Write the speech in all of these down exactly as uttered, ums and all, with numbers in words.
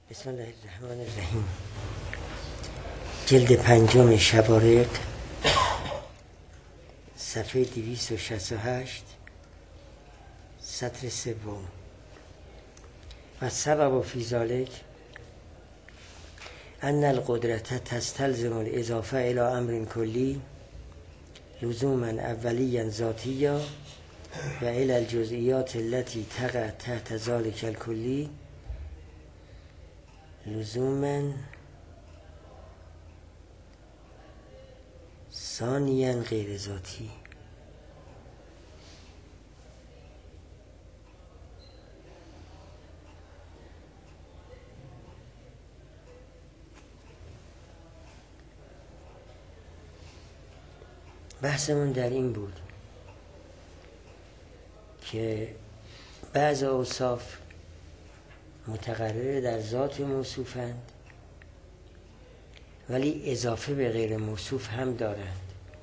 بسم الله الرحمن الرحیم. جلد پنجم شبارق، صفحه دویست و شصت و هشت، سطر سوم. و سبب فی ذلک ان القدرت تستلزم الاضافه الى امر کلی لزوما اولیا ذاتیا و الى الجزئیات التي تقع تحت ذلك الکلی لزوما ثانیا غیر ذاتی. بحثمون در این بود که بعض اوصاف متقرر در ذات موصوفند ولی اضافه به غیر موصوف هم دارند،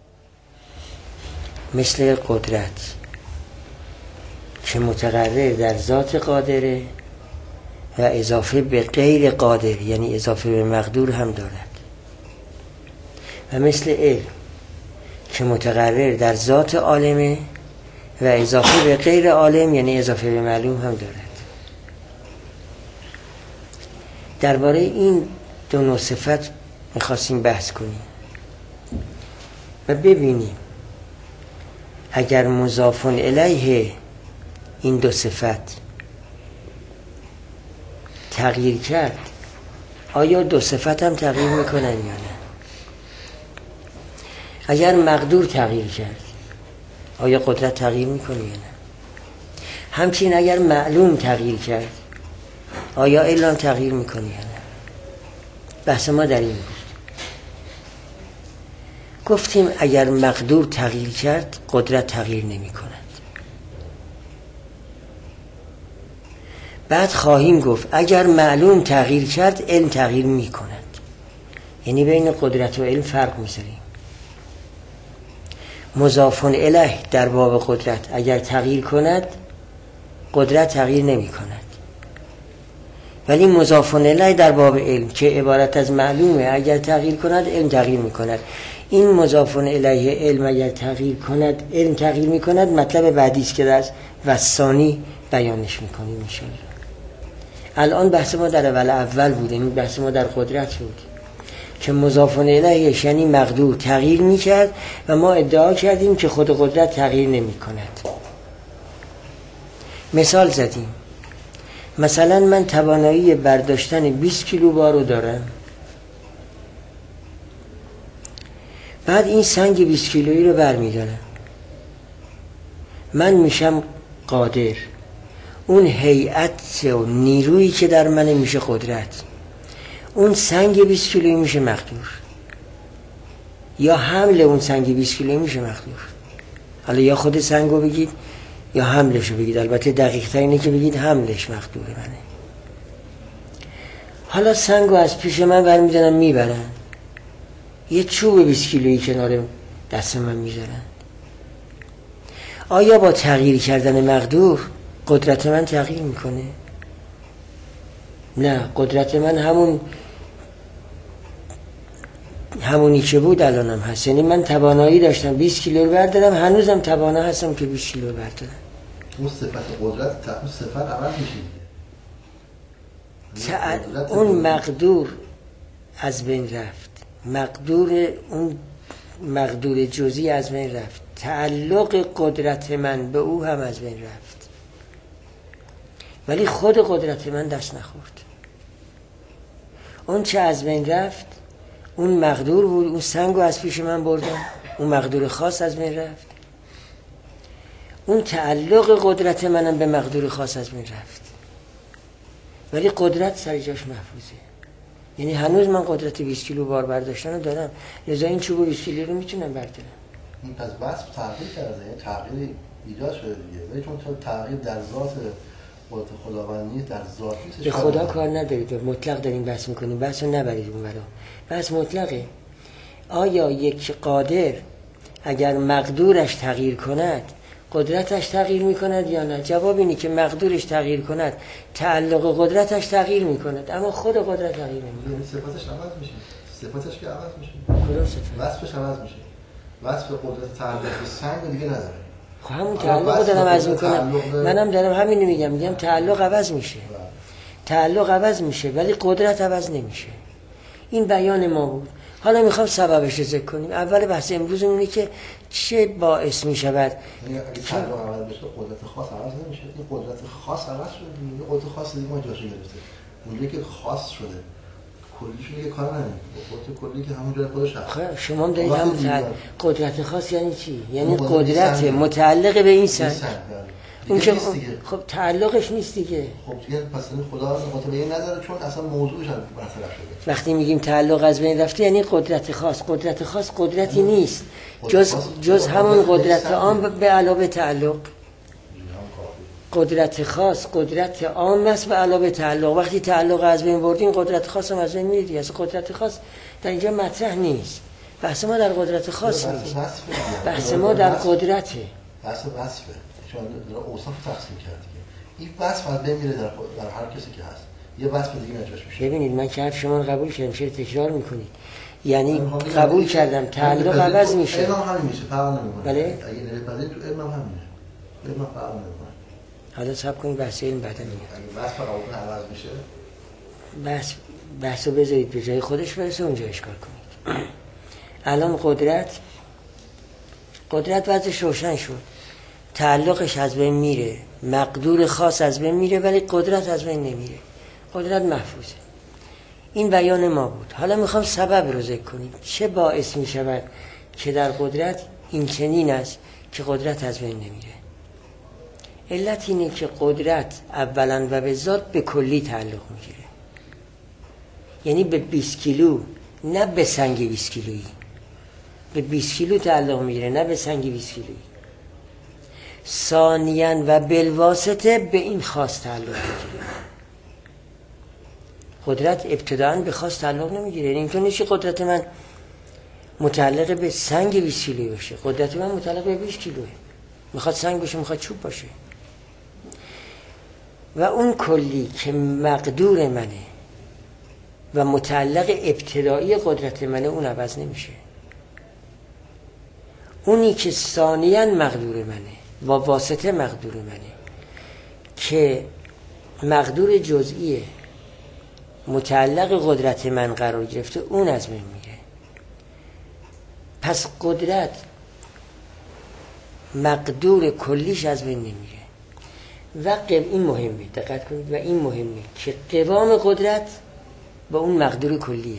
مثل قدرت که متقرر در ذات قادره و اضافه به غیر قادر یعنی اضافه به مقدور هم دارد، و مثل علم که متقرر در ذات عالمه و اضافه به غیر عالم یعنی اضافه به معلوم هم دارد. درباره این دو نوع صفت میخواستیم بحث کنیم و ببینیم اگر مضاف الیه این دو صفت تغییر کرد آیا دو صفت هم تغییر میکنن یا نه؟ اگر مقدور تغییر کرد آیا قدرت تغییر میکنه یا نه؟ همچنین اگر معلوم تغییر کرد آیا علم تغییر میکنه یا نه؟ بحث ما در این بود. گفتیم اگر مقدور تغییر کرد قدرت تغییر نمی کند. بعد خواهیم گفت اگر معلوم تغییر کرد علم تغییر می کند، یعنی بین قدرت و علم فرق می‌ذاریم. مضاف الیه در باب قدرت اگر تغییر کند قدرت تغییر نمی کند، ولی مضاف الیه در باب علم که عبارت از معلومه اگر تغییر کند علم تغییر می کند. این مضاف الیه علم اگر تغییر کند علم تغییر می کند مطلب بعدی است که در وثانی بیانش میکنیم ان شاء الله. الان بحث ما در اول اول بوده، این بحث ما در قدرت بود که مضاف الیه یعنی مقدور تغییر میکرد و ما ادعا کردیم که خود قدرت تغییر نمی کند. مثال زدیم، مثلا من توانایی برداشتن بیست کیلو بارو دارم، بعد این سنگ بیست کیلویی رو برمیدارم، من میشم قادر، اون هیئت و نیرویی که در من میشه قدرت، اون سنگ بیست کیلویی میشه مقدور، یا حمل اون سنگ بیست کیلویی میشه مقدور. حالا یا خود سنگو بگید یا حملشو بگید، البته دقیق تر اینه که بگید حملش مقدور منه. حالا سنگو از پیش من برمیدارن میبرن، یه چوب بیست کیلویی کنار دست من میذارن، آیا با تغییر کردن مقدور قدرت من تغییر میکنه؟ نه، قدرت من همون همونی که بود الانم هست. یعنی من توانایی داشتم بیست کیلو رو بردارم، هنوزم توانا هستم که بیست کیلو رو بردارم. اون صفت قدرت تا اون صفت عمل میشه. تع... اون مقدور از بین رفت، مقدور اون مقدور جزئی از بین رفت، تعلق قدرت من به او هم از بین رفت، ولی خود قدرت من دست نخورد. اون چه از بین رفت اون مقدور بود، اون سنگو از پیش من بردم، اون مقدور خاص از بین رفت، اون تعلق قدرت منم به مقدور خاص از بین رفت، ولی قدرت سر جاش محفوظه. یعنی هنوز من قدرت بیست کیلو بار برداشتن رو دارم، لذا این چوب بیست کیلو رو میتونم بردارم. این پس بس تغییر کرده، یعنی تغییر ایجاد شده دیگه، ولی چون تو تغییر در ذات قدرت خداوندی در ذات نیست. به خدا کار ندارید، به مطلق داریم بحث میکنیم، بحث رو نبرید اون برا، بحث مطلقه. آیا یک قادر اگر مقدورش تغییر کند قدرتش تغییر میکند یا نه؟ جواب اینه که مقدورش تغییر کند، تعلق قدرتش تغییر میکند، اما خود قدرت تغییر نمیکند. صفاتش عوض میشه. صفاتش که عوض میشه. کدوم صفت؟ وصفش عوض میشه. وصف قدرت تعلق به سنگ دیگه نداره. خب همون تعلق دارم عوض میکنم. منم دارم همین میگم، میگم تعلق عوض میشه. تعلق عوض میشه ولی قدرت عوض نمیشه. این بیان ما بود. حالا میخوام سببش رو ذکر کنیم. اول بحث امروز اینه که چه باعث میشود یعنی اگه تعلق عوض بشه قدرت خاص عوض نمیشه. این قدرت خاص عوض شده. این قدرت خاص دیگه ما جاشو گرفته. اونجایی که خاص شده کلیشون دیگه کار نمیکنه. قدرت کلی که همون جای خودش هست. شما هم دارید همون قدرت خاص یعنی چی؟ یعنی قدرت متعلق به این سنگ. اون که خب تعلقش نیست دیگه. خب دیگه پس خدا مطابقی نداره چون اصلا موضوعش هم برطرف شده. وقتی میگیم تعلق از بین رفته یعنی قدرت خاص. قدرت خاص قدرتی نیست جز جز همون قدرت عام به علاوه تعلق. قدرت خاص قدرت عام است به علاوه تعلق. وقتی تعلق از بین بردیم قدرت خاص هم از بین میره دیگه. اصلا قدرت خاص در اینجا مطرح نیست. بحث ما در قدرت خاص نیست. بحث ما در قدرته. بحث وصفه. شما در اوصاف تقسیم کردید. این وصف از بین میره در در هر کسی که هست. یه وصف دیگه نجاش میشه. ببینید من که حرف شما رو قبول کردم، چرا تکرار میکنید؟ یعنی قبول کردم تعلق عوض میشه. علم هم همین میشه، فرق نمیکنه. بله؟ اگه نمی‌پذیرید تو علم هم همینه. علم فرق نمیکنه. حالا صبر کنید بحث این بعدا میگم. اگه وصف قابل عوض میشه بحث بحثو بذارید به جای خودش برسه اونجا اشکال کنید. الان قدرت قدرت وضعش روشن شد. تعلقش از بین میره، مقدور خاص از بین میره ولی قدرت از بین نمیره. قدرت محفوظه. این بیان ما بود. حالا میخوام سبب رو ذکر کنیم. چه باعث میشود که در قدرت این چنین است که قدرت از بین نمیره؟ علت اینه که قدرت اولا و به ذات به کلی تعلق میگیره. یعنی به بیست کیلو، نه به سنگ بیست کیلویی. به بیست کیلو تعلق میگیره نه به سنگ بیست کیلویی. ثانیاً و بالواسطه به این خاص تعلق میگیره. قدرت ابتداءً به خاص تعلق نمیگیره. یعنی اینطور نیست که قدرت من متعلق به سنگ بیست کیلویی باشه. قدرت من متعلق به بیست کیلوه. میخواد سنگ باشه، میخواد چوب باشه. و اون کلی که مقدور منه و متعلق ابتدایی قدرت منه اون عوض نمیشه. اونی که ثانیاً مقدور منه و واسطه مقدور منه که مقدور جزئیه متعلق قدرت من قرار گرفته اون از من میره. پس قدرت مقدور کلیش از بین نمیره. و این مهمه، دقت کنید، و این مهمه که قوام قدرت با اون مقدور کلیه.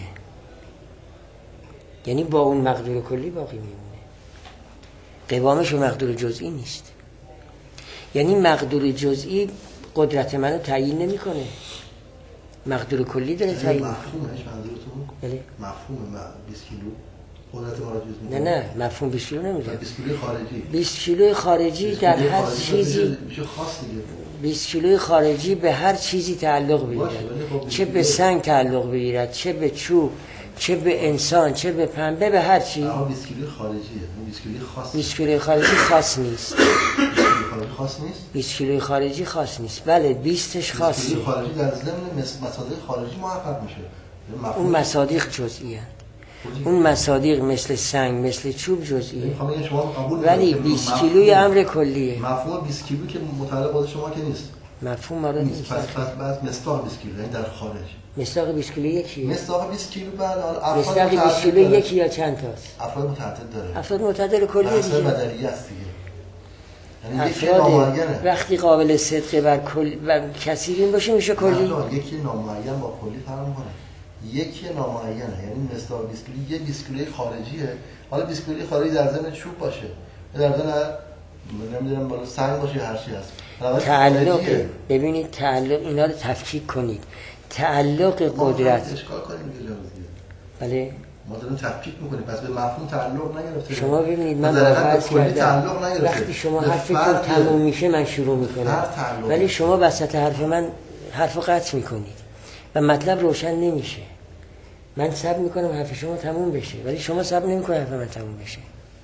یعنی با اون مقدور کلی باقی میمونه. قوامش و مقدور جزئی نیست. یعنی مقدور جزئی قدرت منو تعیین نمیکنه. مقدور کلی داره تعیین میکنه. مفهومش منظورتون؟ بله. مفهوم بیست کیلو قدرت ما را جز میکنه. نه نه مفهوم بیست کیلو نمیگه. بیست کیلو خارجی. بیست کیلو خارجی در هر چیزی میشه خاص دیگه. بیست کیلو خارجی به هر چیزی تعلق بگیرد. چه به سنگ تعلق بگیرد، چه به چوب، چه به انسان، چه به پنبه، به هر چی. اما بیست کیلو خارجیه. بیست کیلو خاص. بیست کیلو خارجی خاص نیست. خاص نیست؟ بیست کیلو خارجی خاص نیست. بله بیستش خاصه. بیست کیلو خارجی در ضمن مصادیق خارجی محقق میشه. اون مصادیق جزئی هست. اون مصادیق مثل سنگ، مثل چوب جزئیه. ولی بیست کیلوی امر کلیه. مفهوم بیست کیلو که متعلق با شما که نیست. مفهوم آره نیست. پس پس بعد مصداق بیست کیلو یعنی در خارج. مصداق بیست کیلو یکیه. مصداق بیست کیلو بعد افراد مصداق بیست کیلو یکی یا چند تاست؟ افراد متعدد داره. افراد متعدد کلیه دیگه. افراد بدلیه است دیگه. یعنی یکی نامعینه. وقتی قابل صدق بر کل و کثیرین باشه میشه کلی. یکی نامعین با کلی فرق میکنه. یکی نامعینه یعنی مصداق بیست کیلو یه بیست کیلوی خارجیه. حالا بیست کیلوی خارجی در ضمن چوب باشه. در ضمن نمیدونم بالا سنگ باشه هر چی هست. تعلق ببینید تعلق اینا رو تفکیک کنید. تعلق قدرت اشکال کنیم دیگه. بله ما داریم تفکیک میکنیم پس به مفهوم تعلق نگرفته. شما ببینید من باز کردم وقتی شما حرفتون تموم میشه من شروع میکنم ولی شما وسط حرف من حرفو قطع میکنید و مطلب روشن نمیشه. من صبر میکنم حرف شما تموم بشه ولی شما صبر نمیکنید حرف من تموم بشه.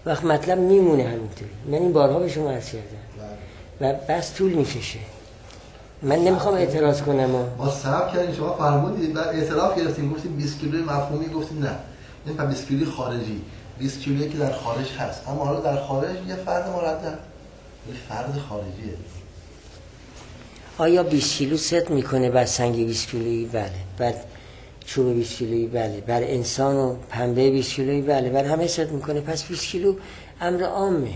وقت مطلب میمونه همینطوری. من این بارها به شما عرض کردم و بس طول میکشه. من نمیخوام اعتراض کنم. ما صبر کردیم شما فرمودید بعد اعتراف گرفتیم گفتیم بیست کیلو مفهومی، گفتیم نه این پس بیست کیلو خارجی، بیست کیلویی که در خارج هست، اما حالا در خارج یه فرد مردد، یه فرد خارجیه. آیا بیست کیلو صدق میکنه بر سنگ بیست کیلویی؟ بله. بر چوب بیست کیلویی؟ بله. بر انسان و پنبه بیست کیلویی؟ بله. بر همه صدق میکنه. پس بیست کیلو امر عامه،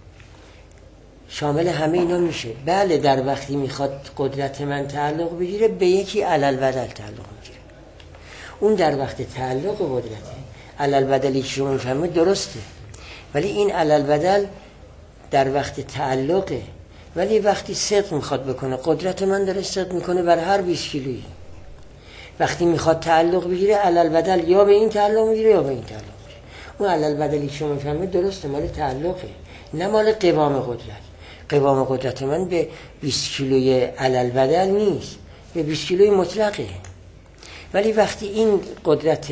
شامل همه اینا میشه. بله در وقتی میخواد قدرت من تعلق بگیره به یکی علل بدل تعلق میگیره. اون در وقت تعلق قدرته. علل بدلی که شما میفهمید درسته، ولی این علل بدل در وقت تعلقه. ولی وقتی صدق میخواد بکنه، قدرت من داره صدق میکنه بر هر بیست کیلویی. وقتی میخواد تعلق بگیره علل بدل یا به این تعلق میگیره یا به این تعلق میگیره. اون علل بدلی که شما میفهمید درسته، مال تعلقه، نه مال قوام قدرت. قوام قدرت من به بیست کیلوی علل بدل نیست، به بیست کیلوی مطلقه. ولی وقتی این قدرت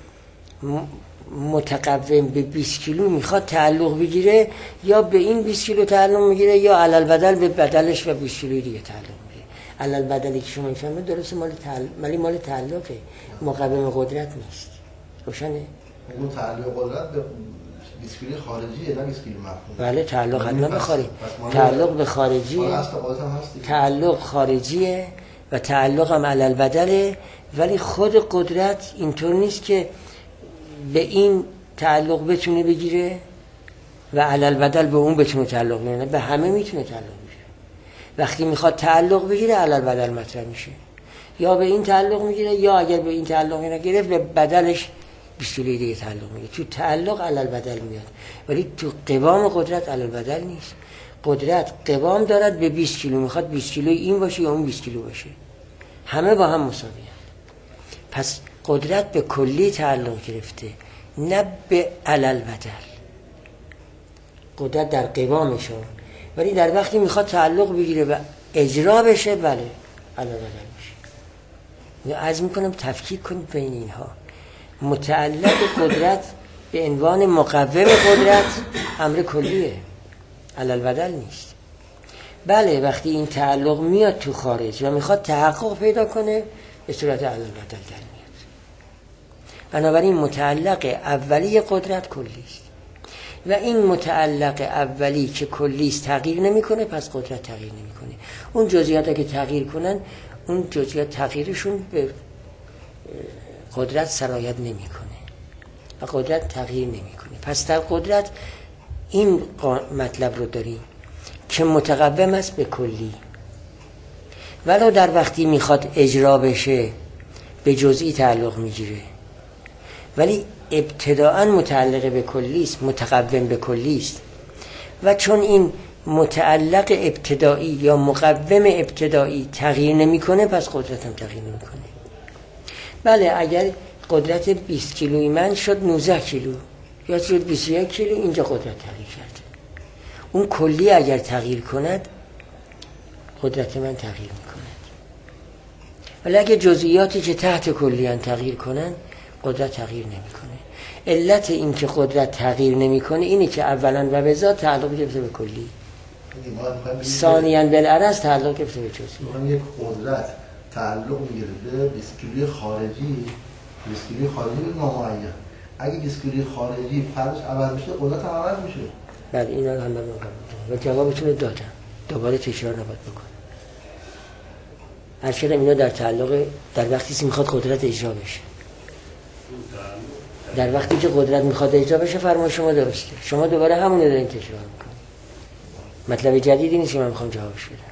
متقوم به بیست کیلو میخواد تعلق بگیره، یا به این بیست کیلو تعلق میگیره یا علل بدل به بدلش و بیست کیلوی دیگه تعلق میگیره. علل بدلی که شما میفهمید درسته، مال تعلق، ولی مال تعلقه، مقوم قدرت نیست. روشنه؟ اون تعلق قدرت به بیست کیلو خارجیه، نه بیست کیلو مفهومی. بله تعلق حتما به خارج، تعلق به خارجیه، تعلق خارجیه و تعلق هم علل بدله. ولی خود قدرت اینطور نیست که به این تعلق بتونه بگیره و علل بدل به اون بتونه تعلق بگیره، به همه میتونه تعلق بگیره. وقتی میخواد تعلق بگیره علل بدل مطرح میشه، یا به این تعلق میگیره یا اگر به این تعلق نگرفت به بدلش بیست کیلویی دیگه تعلق میگیره. تو تعلق علل بدل میاد، ولی تو قوام قدرت علل بدل نیست. قدرت قوام دارد به بیست کیلو، میخواد بیست کیلو این باشه یا اون بیست کیلو باشه، همه با هم مساویه. پس قدرت به کلی تعلق گرفته، نه به علل بدل. قدرت در قوامشه، ولی در وقتی میخواد تعلق بگیره و اجرا بشه بله علل بدل میشه. عرض میکنم تفکیک کنید بین اینها. متعلق قدرت به عنوان مقوم قدرت امر کلیه، علل بدل نیست. بله وقتی این تعلق میاد تو خارج و میخواد تحقق پیدا کنه به صورت علل بدل در میاد. بنابراین متعلق اولی قدرت کلی است و این متعلق اولی که کلی است تغییر نمیکنه، پس قدرت تغییر نمیکنه. اون جزئیاتی که تغییر کنن، اون جزئیات تغییرشون به قدرت سرایت نمیکنه و قدرت تغییر نمیکنه. پس در قدرت این مطلب رو داریم که متقوم است به کلی، ولو در وقتی میخواد اجرا بشه به جزئی تعلق میگیره، ولی ابتداءً متعلق به کلی است، متقوم به کلی است. و چون این متعلق ابتدایی یا مقوم ابتدایی تغییر نمیکنه، پس قدرت هم تغییر نمیکنه. بله اگر قدرت بیست کیلویی من شد نوزده کیلو یا شد بیست و یک کیلو، اینجا قدرت تغییر کرد. اون کلی اگر تغییر کند قدرت من تغییر میکند، ولی اگر جزئیاتی که تحت کلیان تغییر کنند قدرت تغییر نمیکنه. علت این که قدرت تغییر نمیکنه اینه که اولا و به ذات تعلق گرفته به کلی، ثانیاً بالعرض تعلق گرفته به جزئی. یک قدرت تعلق میگیره به بیست کیلوی خارجی، بیست کیلوی خارجی به نامعین. اگه بیست کیلوی خارجی فرضش عوض بشه قدرت هم عوض میشه. بله اینا رو هم من و جوابتون رو دادم، دوباره تکرار نباید بکنم. هر چقدر اینا در تعلق در وقتی که میخواد قدرت اجرا بشه، در وقتی که قدرت میخواد اجرا بشه فرمای شما درسته. شما دوباره همون رو دارین تکرار میکنید. مطلب جدیدی نیست که من میخوام جوابش بدم.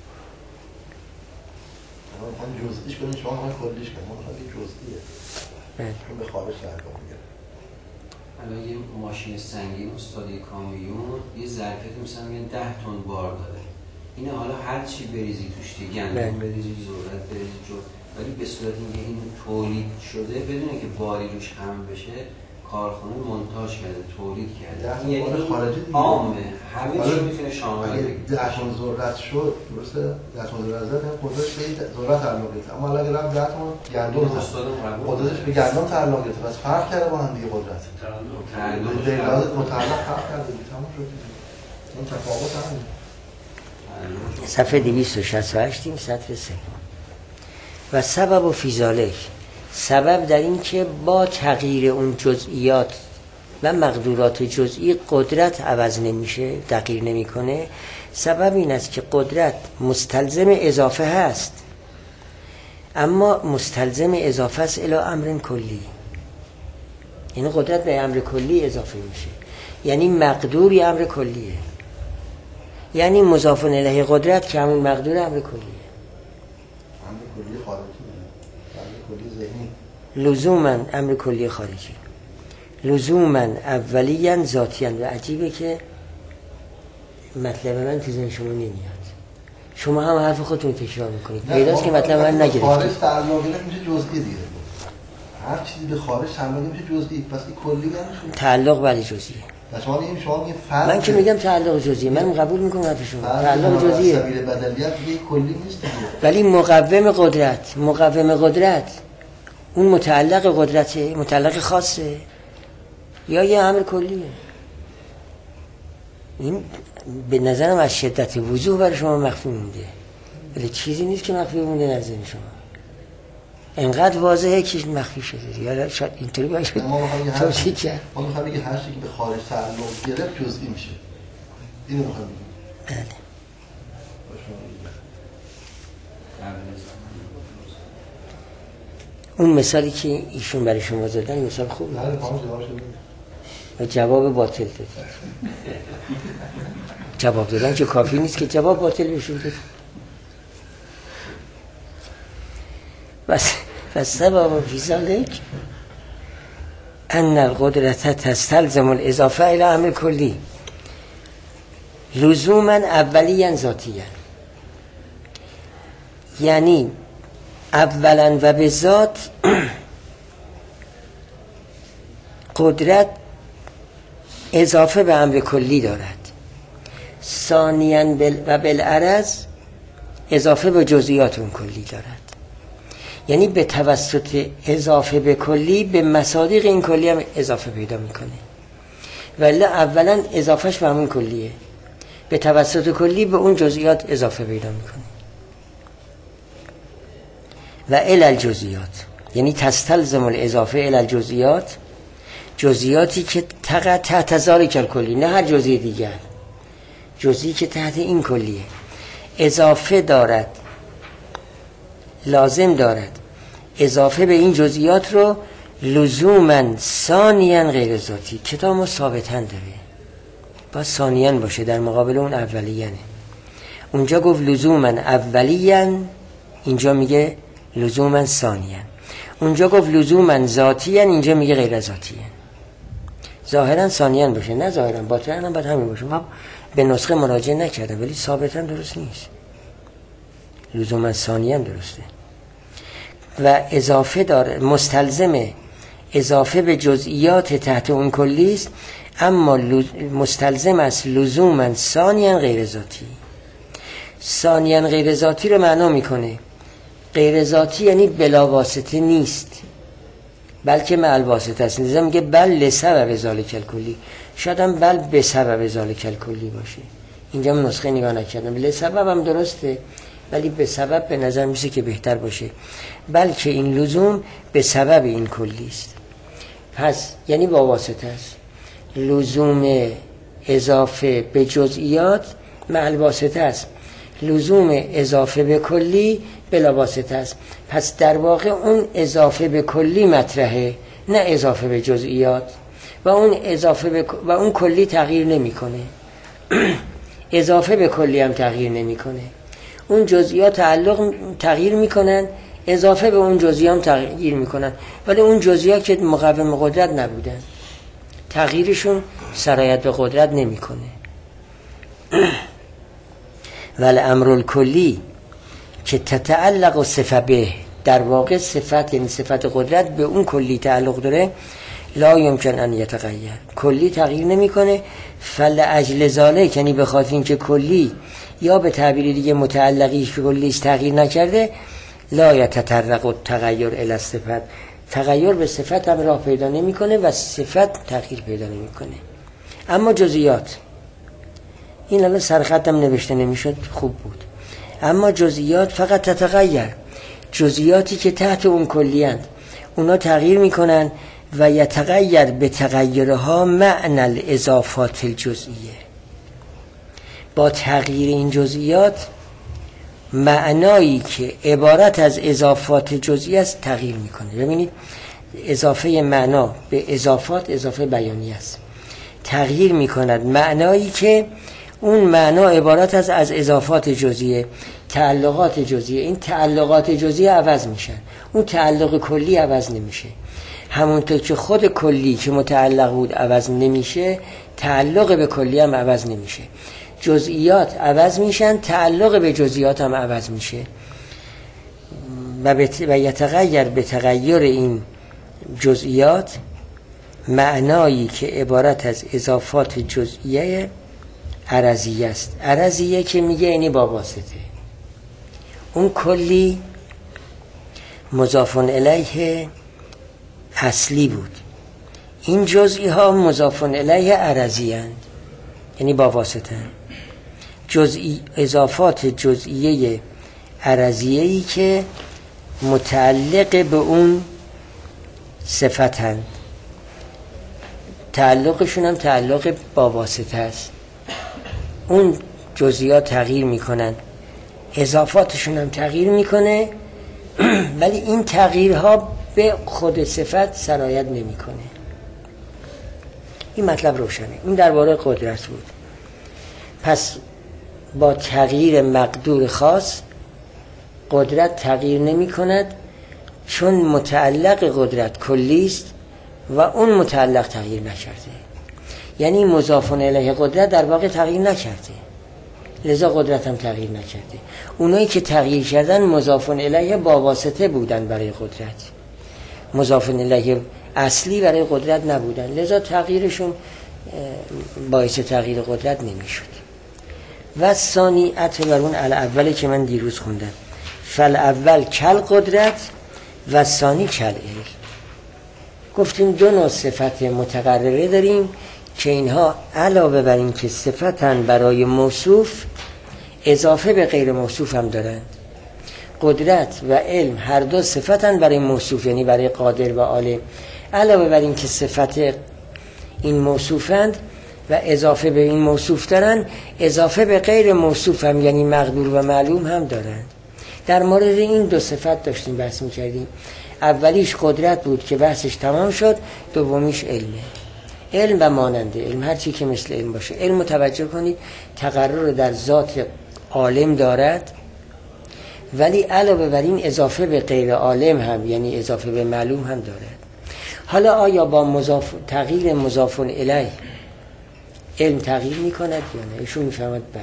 ما میخوام جزئیش کنیم، شما میخوام کلیش کنیم. ما میخوام یه جزئیه. بله. اون به خارج تعلق میگیره. الان یه ماشین سنگین استادی کامیون یه ظرفیت مثلا میگن ده تن بار داره. اینه حالا هر چی بریزی توش دیگه، گندم بریزی، ذرت بریزی، جو ولی به صورت اینکه این تولید شده بدونه که باری روش حمل بشه، کارخانه مونتاژ کرده، تولید کرده، یعنی خارجی دیگه عامه، همه چی میتونه شامل بشه. ده تن ذرت شد، درسته؟ ده تن ذرت زد هم قدرتش به ذرت تعلق گرفت، اما اگه رفت ده تن گندم قدرتش به گندم تعلق گرفت، پس فرق کرده با هم دیگه قدرت. تعلق به لحاظ متعلق فرق کرده، تمام شد. این تفاوت همین. صفحه دویست و شصت و هشت این سطر سه. و سبب و فیزالک، سبب در این که با تغییر اون جزئیات و مقدورات جزئی قدرت عوض نمیشه، تغییر نمیکنه. سبب این است که قدرت مستلزم اضافه هست، اما مستلزم اضافه است الی امر کلی. یعنی قدرت به امر کلی اضافه میشه، یعنی مقدوری امر کلیه، یعنی مضاف الیه قدرت که همون مقدور امر کلیه. امر کلی خارجی، امر کلی ذهنی. لزوما امر کلی خارجی، لزوما اولیاً ذاتیاً. و عجیبه که مطلب من تو ذهن شما نمیاد، شما هم حرف خودتون تکرار میکنید، پیداست که مطلب من نگرفتید. خارج تعلق گرفت میشه جزئی دیگه، هر چیزی به خارج تعلق میشه جزئی، پس این کلی نمیشه. تعلق ولی جزئیه. شما میگیم شما میگید فرق، من که میگم تعلق جزئیه، من قبول میکنم حرف شما، تعلق جزئیه. سبیل بدلیت دیگه کلی نیست دیگه. ولی مقوم قدرت، مقوم قدرت اون متعلق قدرته، متعلق خاصه یا یه امر کلیه. این به نظرم از شدت وضوح برای شما مخفی مونده، ولی چیزی نیست که مخفی مونده در ذهن شما. انقدر واضحه که مخفی شده، یا شاید اینطوری باشه. ما می‌خوایم توضیح کنیم، ما می‌خوایم بگیم هر چیزی که به خارج تعلق گرفت جزئی میشه. اینو می‌خوایم بگیم. بله. اون مثالی که ایشون برای شما زدن مثال خوبه. و جواب باطل داد. جواب دادن که کافی نیست که جواب باطل بهشون داد. بس بس سبب فی ذلک ان القدرت تستلزم الاضافه الی امر کلی لزوما اولیاً ذاتیاً. یعنی اولا و به ذات قدرت اضافه به امر کلی دارد، ثانیاً و بالعرض اضافه به جزئیات اون کلی دارد. یعنی به توسط اضافه به کلی به مصادیق این کلی هم اضافه پیدا میکنه، ولی اولا اضافهش به همون کلیه، به توسط کلی به اون جزئیات اضافه پیدا میکنه. و الی الجزئیات یعنی تستلزم الاضافه الی الجزئیات، جزئیاتی که تقع تحت ذالک الکلی، نه هر جزئی دیگر، جزئی که تحت این کلیه اضافه دارد، لازم دارد اضافه به این جزئیات رو لزوما ثانیاً غیر ذاتی. کتاب ما ثابتاً داره، با ثانیاً باشه در مقابل اون اولیانه. اونجا گفت لزوما اولیاً، اینجا میگه لزوما ثانیاً. اونجا گفت لزوما ذاتیاً، اینجا میگه غیر ذاتیاً. ظاهراً ثانیاً باشه، نه ظاهراً، باطناً هم باید همین باشه. من به نسخه مراجعه نکردم ولی ثابتاً درست نیست. لزوما ثانیاً درسته. و اضافه داره، مستلزم اضافه به جزئیات تحت اون کلی است، اما مستلزم است لزوما ثانیاً غیر ذاتی. ثانیاً غیر ذاتی رو معنا میکنه. غیر ذاتی یعنی بلا واسطه نیست، بلکه مع الواسطه است. نظام میگه بل لسبب ذالک الکلی، شاید هم بل به سبب ذالک الکلی باشه. اینجا من نسخه نگاه نکردم، لسبب هم درسته ولی به سبب به نظر میشه که بهتر باشه، بلکه این لزوم به سبب این کلی است. پس یعنی با واسطه است. لزوم اضافه به جزئیات مع الواسطه است، لزوم اضافه به کلی بلا واسطه است. پس در واقع اون اضافه به کلی مطرحه، نه اضافه به جزئیات. و اون اضافه به و اون کلی تغییر نمیکنه. اضافه به کلی هم تغییر نمیکنه. اون جزئیات تعلق تغییر میکنن، اضافه به اون جزئیات هم تغییر میکنن، ولی اون جزئیات که مقوم قدرت نبودن تغییرشون سرایت به قدرت نمیکنه. ولی امر الکلی که تتعلق و صفه به، در واقع صفت یعنی صفت قدرت به اون کلی تعلق داره، لا یمکن ان یتغیر، کلی تغییر نمیکنه. فلأجل ذالک، یعنی به خاطر اینکه کلی یا به تعبیر دیگه متعلقی که کلیش تغییر نکرده، لا یتطرق التغیر الی الصفات، تغییر به صفت هم راه پیدا نمیکنه و صفت تغییر پیدا نمیکنه. اما جزئیات، این الان سرخطم نوشته نمیشد خوب بود، اما جزئیات فقط تتغیر، جزئیاتی که تحت اون کلیند اونا تغییر میکنن و یتغیر به تغییرها معنی الاضافات الجزئیه، با تغییر این جزئیات معنایی که عبارت از اضافات جزئی است تغییر میکنه. ببینید اضافه معنا به اضافات اضافه بیانی است، تغییر میکند معنایی که اون معنا عبارت از از اضافات جزئیه، تعلقات جزئیه. این تعلقات جزئی عوض میشن، اون تعلق کلی عوض نمیشه. همونطور که خود کلی که متعلق بود عوض نمیشه، تعلق به کلی هم عوض نمیشه. جزئیات عوض میشن، تعلق به جزئیات هم عوض میشه و, و یتغیر به تغییر این جزئیات معنایی که عبارت از اضافات جزئیه عرضیه است. عرضیه که میگه اینی با واسطه، اون کلی مضاف الیه اصلی بود، این جزئی ها مضاف الیه عرضی اند، یعنی با واسطه. جزئی اضافات جزئیه عرضیه‌ای که متعلق به اون صفتند، تعلقشون هم تعلق با واسطه است. اون جزئیات تغییر میکنن، اضافاتشون هم تغییر میکنه، ولی این تغییرها به خود صفت سرایت نمیکنه. این مطلب روشنه. این درباره قدرت بود. پس با تغییر مقدور خاص قدرت تغییر نمی کند، چون متعلق قدرت کلی است و اون متعلق تغییر نکرده. یعنی مضاف الیه قدرت در واقع تغییر نکرده، لذا قدرت هم تغییر نکرده. اونایی که تغییر کردن مضاف الیه با واسطه بودن برای قدرت، مضاف الیه اصلی برای قدرت نبودن، لذا تغییرشون باعث تغییر قدرت نمیشد. و ثانی عطف بر اون الاولی که من دیروز خوندم، فالاول کل قدرت و ثانی کل علم. گفتیم دو نوع صفت متقرره داریم که اینها علاوه بر این که صفتن برای موصوف، اضافه به غیر موصوف هم دارند. قدرت و علم هر دو صفتن برای موصوف، یعنی برای قادر و عالم. علاوه بر این که صفت این موصوفند و اضافه به این موصوف دارن، اضافه به غیر موصوف هم یعنی مقدور و معلوم هم دارن. در مورد این دو صفت داشتیم بحث می‌کردیم. اولیش قدرت بود که بحثش تمام شد، دومیش علمه. علم و ماننده علم، هر چی که مثل علم باشه. علم توجه کنید تقرر در ذات عالم دارد، ولی علاوه بر این اضافه به غیر عالم هم یعنی اضافه به معلوم هم دارد. حالا آیا با مضاف تغییر مضاف الیه علم تغییر میکند یا نه؟ ایشون میفهمد بله،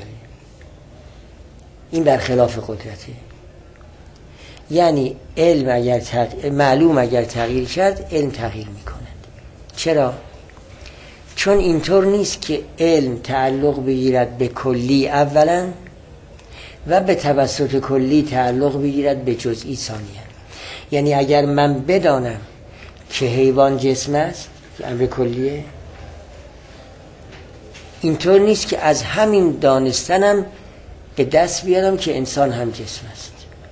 این برخلاف قدرته. یعنی علم اگر تغییر، معلوم اگر تغییر کرد علم تغییر میکند. چرا؟ چون اینطور نیست که علم تعلق بگیرد به کلی اولا و به توسط کلی تعلق بگیرد به جزئی ثانیا. یعنی اگر من بدانم که حیوان جسم است، امر کلیه، اینطور نیست که از همین دانستنم به دست بیارم که انسان هم جسم است.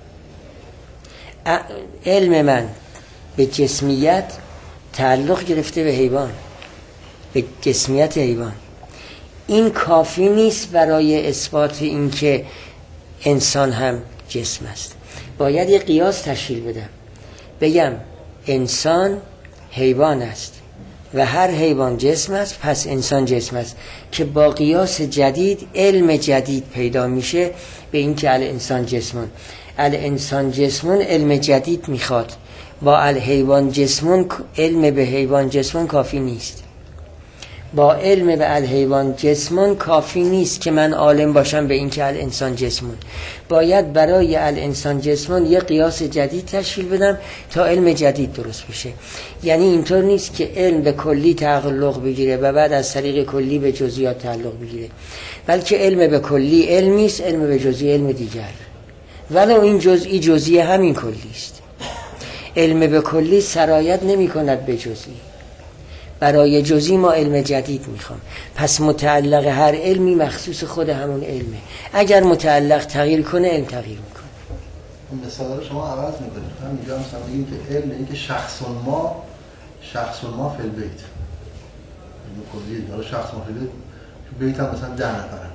علم من به جسمیت تعلق گرفته به حیوان، به جسمیت حیوان. این کافی نیست برای اثبات این که انسان هم جسم است. باید یه قیاس تشکیل بدم، بگم انسان حیوان است و هر حیوان جسم است، پس انسان جسم است، که با قیاس جدید علم جدید پیدا میشه به این که الانسان جسمون. الانسان جسمون علم جدید میخواد، با الحیوان جسمون علم به حیوان جسمون کافی نیست. با علم به الحیوان جسمون کافی نیست که من عالم باشم به این که الانسان جسمون. باید برای الانسان جسمون یه قیاس جدید تشکیل بدم تا علم جدید درست بشه. یعنی اینطور نیست که علم به کلی تعلق بگیره و بعد از طریق کلی به جزئیات تعلق بگیره، بلکه علم به کلی علمی است، علم به جزئی علم دیگر، ولو این جزئی جزئی همین کلی است. علم به کلی سرایت نمی کند به جزئی. برای جزئی ما علم جدید میخوام. پس متعلق هر علمی مخصوص خود همون علمه. اگر متعلق تغییر کنه علم تغییر میکنه. مثلا رو شما عوض میکنید. هم اینجا مثلا بگیم که علم این که شخص ما شخص ما فی البیت. اینو کلی حالا شخص ما فی البیت تو بیت هم مثلا ده نفرن.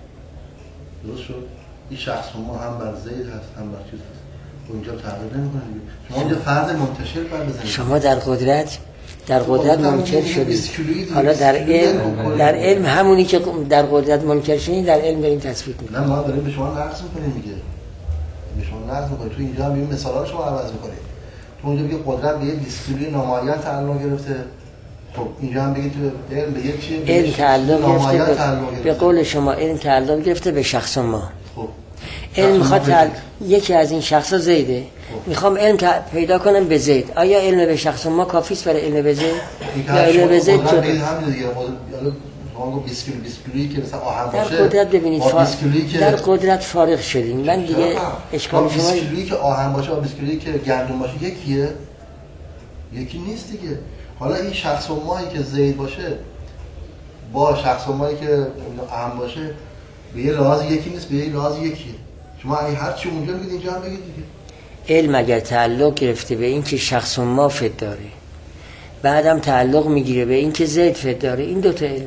درست شد؟ این شخص ما هم بر زید هست هم بر چیز هست. اونجا تغییر نمیکنه. شما اونجا فرض منتشر بر بزنید. شما در قدرت در قدرت منکر شدید. حالا در علم در علم همونی که در قدرت منکر شدید در علم داریم تثبیت می‌کنیم. نه ما داریم به شما نقص می‌کنیم میگه. به شما نقص می‌کنیم. تو اینجا هم این مثالا رو شما عوض می‌کنید. تو اونجا میگه قدرت به یه دیسکریلی نامعین تعلق گرفته. خب اینجا هم بگید تو علم به یک چیه؟ علم تعلق گرفته. به قول شما علم تعلق گرفته به شخص ما. خب علم میخواد تعل... یکی از این شخصا زیده. میخوام علم تا... پیدا کنم به زید. آیا علم به شخص ما کافی است برای علم به زید؟ یا علم به زید تو همین دیگه ما بیسکولی بیسکولی که مثلا آهن باشه در قدرت ببینید فا... در قدرت فارغ شدیم. من دیگه اشکال شما بیسکولی که آهن باشه و بیسکولی که گندم باشه یکیه؟ یکی نیست دیگه. حالا این شخص مایی که زید باشه با شخص مایی که آهن باشه به یه لحاظ یکی نیست، به یه لحاظ یکیه. شما اگه هر چی اونجا بگید اینجا هم بگید دیگه. علم اگر تعلق گرفته به این که شخص ما فد داره، بعدم تعلق میگیره به این که زید فد داره، این دوتا علمه.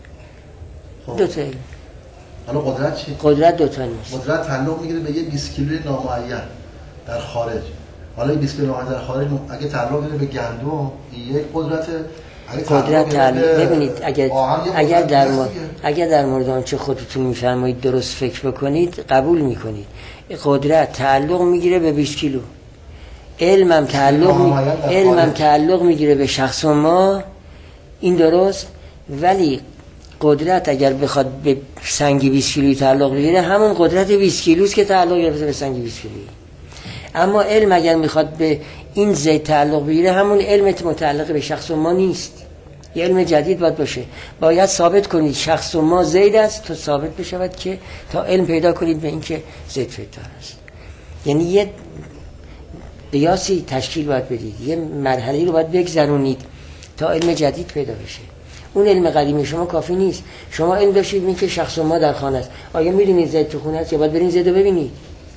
خب. دوتا علم. حالا قدرت چی؟ قدرت دوتا نیست. قدرت تعلق میگیره به یه بیست کیلوی نامعین در خارج. حالا این بیست کیلو نامعین در خارج اگه تعلق میگیره به گندم، این یک قدرت. قدرت تعلق ببینید اگر اگر در مورد اگر در مورد آنچه خودتون میفرمایید درست فکر بکنید قبول میکنید. قدرت تعلق میگیره به بیست کیلو. علمم تعلق می... علمم تعلق میگیره به شخص ما، این درست. ولی قدرت اگر بخواد به سنگ بیست کیلویی تعلق بگیره همون قدرت بیست کیلوست که تعلق گرفته به سنگ بیست کیلویی. اما علم اگر میخواد به این زید تعلق بگیره همون علم متعلق به شخص ما نیست. یه علم جدید باید باشه. باید ثابت کنید شخص ما زید است تا ثابت بشود که تا علم پیدا کنید به این که زید فیتار است. یعنی یه قیاسی تشکیل باید بدید، یه مرحله رو باید بگذرونید تا علم جدید پیدا بشه. اون علم قدیمی شما کافی نیست. شما علم داشتید این که شخص ما در خانه است. آیا می‌بینید زید تو خونه است یا باید برین زید رو ببینید؟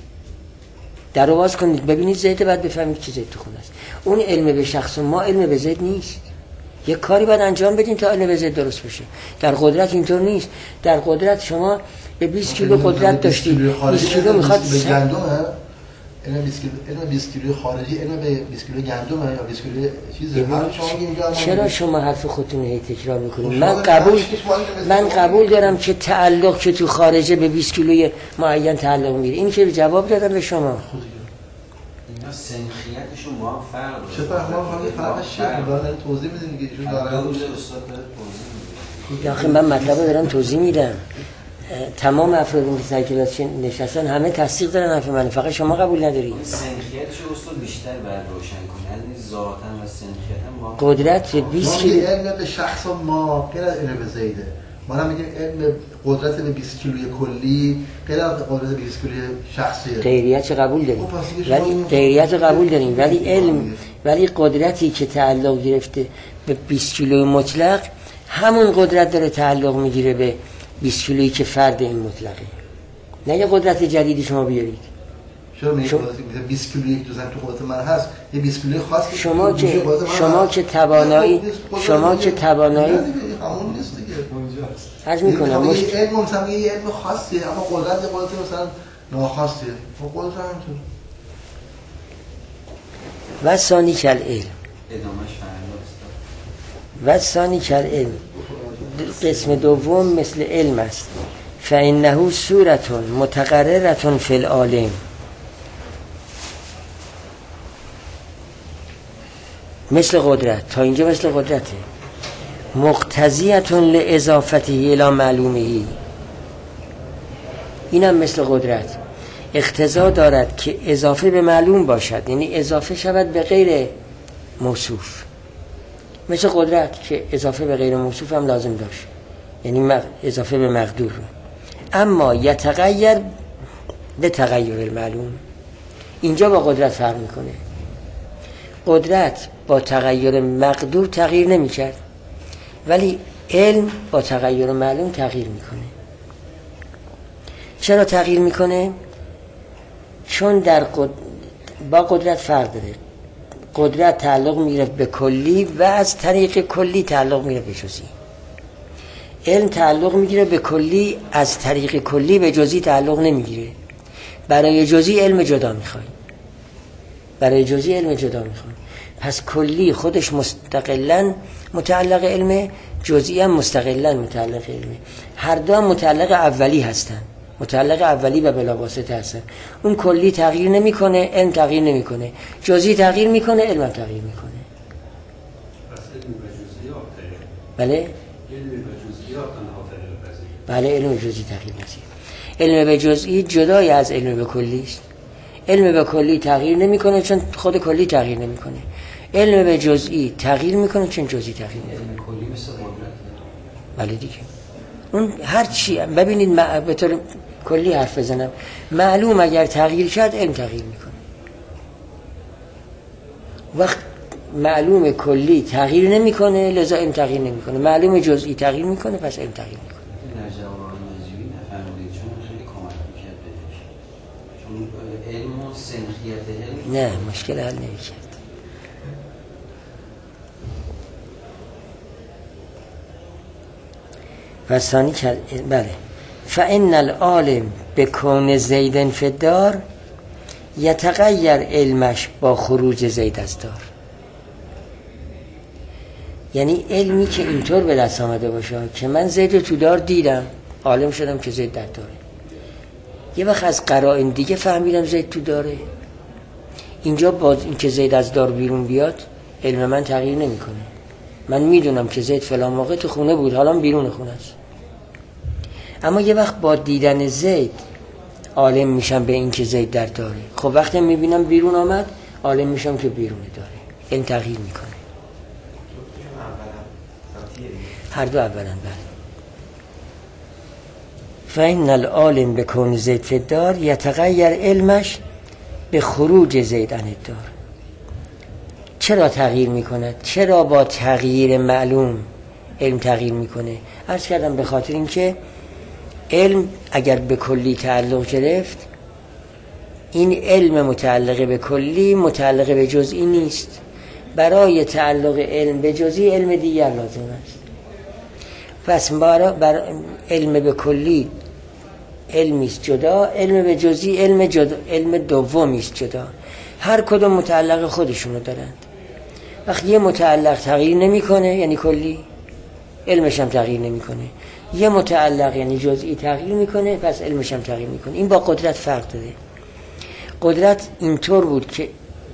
در رو باز کنید ببینید زید، بعد بفهمید چه زید تو خونه است. اون علم به شخص ما علم به زید نیست. یه کاری باید انجام بدین تا علم به زید درست بشه. در قدرت اینطور نیست. در قدرت شما به بیست کیلو قدرت داشتید، بیست کیلو میخواد به گندمه. علم بیست کیلو علم بیست کیلو خارجی علم به بیست کیلو گندمه یا بیست کیلو چیزه. چرا شما حرف خودتون رو تکرار میکنید؟ من قبول من قبول دارم که تعلق که تو خارجه به بیست کیلوی معین تعلق میگیره. این که جواب دادم به شما. اینا سنخیتشون با هم فرق داره. چه فرق داره؟ فرقش چیه؟ دارن توضیح میدین دیگه. ایشون دارن استاد داره توضیح میده. آخه من مطلب رو دارم توضیح میدم. تمام افرادی که سر کلاس نشستن همه تصدیق دارن حرف من، فقط شما قبول ندارید. سنخیتش استاد بیشتر باید روشن کنه. یعنی ذاتاً و سنخیتاً ما قدرت بیست کیلو علم به شخص ما غیر از علم به زیده. ما هم میگیم علم قدرت به بیست کیلوی کلی غیر از قدرت بیست کیلوی شخصیه. غیریت قبول داریم. ولی غیریت قبول داریم ولی علم ولی قدرتی که تعلق گرفته به بیست کیلوی مطلق همون قدرت داره تعلق میگیره به بیست کیلویی که فرد این مطلقه. نه یه قدرت جدیدی شما بیارید. چرا میگید بیست کیلو یک دوزن تو قدرت من هست، یه بیست کیلو خاص شما که شما که توانایی شما که توانایی همون نیست دیگه. عرض میکنم مش علم مثلا یه علم خاصیه اما قدرت قدرت مثلا ناخاصیه. خب قدرت همینطور. و ثانی کل علم ادامش فرق و ثانی کل علم قسم دوم مثل علم است. فإنه صورت متقررة فی العالم. مثل قدرت. تا اینجا مثل قدرته. مقتضیه لاضافته الی معلومه. اینم مثل قدرت اقتضا دارد که اضافه به معلوم باشد، یعنی اضافه شود به غیر موصوف. مثل قدرت که اضافه به غیر موصوف هم لازم داشت، یعنی اضافه به مقدور. اما یتغیر به تغییر المعلوم. اینجا با قدرت فرق میکنه. قدرت با تغییر مقدور تغییر نمیکرد، ولی علم با تغییر معلوم تغییر میکنه. چرا تغییر میکنه؟ چون در قد... با قدرت فرق داره. قدرت تعلق میگیره به کلی و از طریق کلی تعلق میگیره به جزئی. علم تعلق میگیره به کلی، از طریق کلی به جزئی تعلق نمیگیره. برای جزئی علم جدا میخوای، برای جزئی علم جدا میخوای. پس کلی خودش مستقلاً متعلق علمه، جزئی هم مستقلاً متعلق علمه. هر دو هم متعلق اولی هستن، متعلق اولی و بلا واسطه هستن. اون کلی تغییر نمیکنه، علم تغییر نمیکنه. جزئی تغییر میکنه، علم هم تغییر میکنه. پس علم به جزئیات بله؟ علم به جزئیات تنها تغییر پذیر. بله، علم به جزئی تغییر پذیر. علم به جزئی جدای از علم به کلی است. علم به کلی تغییر نمیکنه چون خود کلی تغییر نمیکنه. علم به جزئی تغییر میکنه چون جزئی تغییر نمیکنه. علم کلی مثل قدرت. بله دیگه. اون هر چی ببینید م... به طور کلی حرف بزنم، معلوم اگر تغییر شد علم تغییر میکنه. وقت معلوم کلی تغییر نمیکنه لذا علم تغییر نمیکنه. معلوم جزئی تغییر میکنه پس علم تغییر میکنه. در جواب نجیبی نفرمودید چون خیلی کمک میکرد بهش. چون علم و سنخیت علم نه مشکل حل نمیکرد. پس ثانی کرد بله فإن العالم بکون زید فی الدار یتغیر علمش با خروج زید از دار. یعنی علمی که اینطور به دست آمده باشه که من زید تو دار دیدم، عالم شدم که زید در داره، یه وقت از قرائن دیگه فهمیدم زید تو داره، اینجا باز این که زید از دار بیرون بیاد علم من تغییر نمیکنه. من میدونم که زید فلان موقع تو خونه بود، حالا بیرون خونه است. اما یه وقت با دیدن زید عالم میشم به این که زید در داره. خب وقتی میبینم بیرون آمد عالم میشم که بیرون داره. این تغییر میکنه. هر دو اولا بله. فإن العالم بکون زید فی الدار یتغیر علمش به خروج زید عن الدار. چرا تغییر میکند؟ چرا با تغییر معلوم علم تغییر میکنه؟ عرض کردم به خاطر اینکه علم اگر به کلی تعلق گرفت، این علم متعلق به کلی متعلق به جزئی نیست. برای تعلق علم به جزئی علم دیگر لازم است. پس برای بر علم به کلی علمی است جدا، علم به جزئی علم جدا، علم دومی است جدا. هر کدوم متعلق خودشونو دارند. وقتی یه متعلق تغییر نمیکنه یعنی کلی، علمش هم تغییر نمیکنه. یه متعلق یعنی جزئی تغییر میکنه پس علمش هم تغییر میکنه. این با قدرت فرق داره. قدرت اینطور بود که